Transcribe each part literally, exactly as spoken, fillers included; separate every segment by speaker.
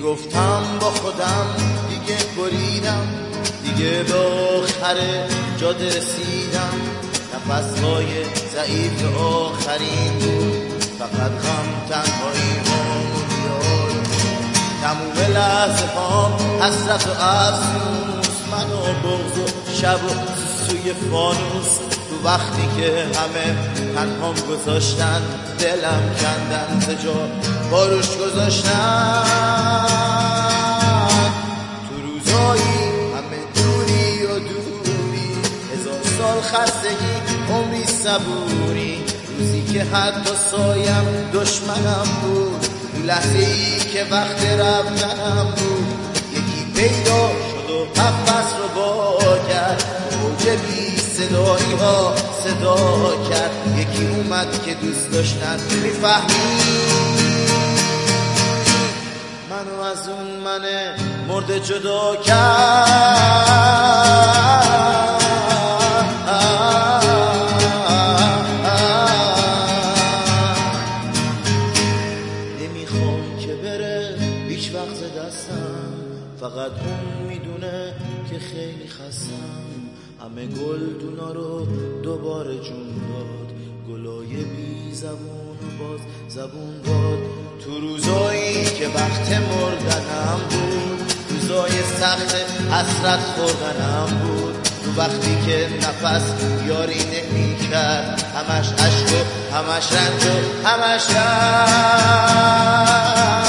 Speaker 1: میگفتم با خودم دیگه بریدم، دیگه به آخر جاده رسیدم. نفسهای ضعیف آخرین بود، فقط غم تنهایی هامون یاد. تموم لحظه هام حسرت و افسوس، من و بغض و شب و سوی فانوس. تو وقتی که همه تنهام گذاشتن، دلم کندن زجا باروش گذاشتن. تو روزایی همه دوری و دوری، هزار سال خستگی عمری صبوری. روزی که حتی سایم دشمنم بود، لحظه ای که وقت رفتنم بود. یکی پیدا شد و نفس رو با کرد، موج بی صدایی ها صدا کرد. یکی اومد که دوست داشتن میفهمی منو از اون من مرد جدا کرد. فقط اون میدونه که خیلی خستم. همه گل دونا رو دوباره جون داد، گلای بی زبون و باز زبون داد. تو روزایی که وقت مردنم بود، روزای سخت حسرت خوردنم بود. تو وقتی که نفس یاری نمی کرد، همش عشق و همش رنج و همش رنج.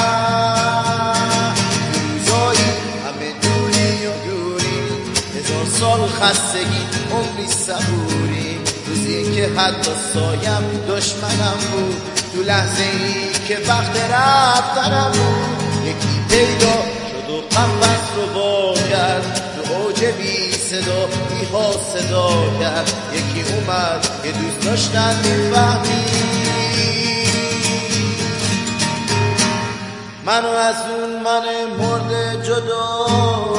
Speaker 1: سال خستگی عمری صبوری، روزی که حتی سایم دشمنم بود. تو لحظه ای که وقت رفتنم بود، یکی پیدا شد و قفس رو با کرد. تو اوج بی صدا بی ها صدا کرد. یکی اومد که دوست داشتن میفهمی منو از اون من مرد جدا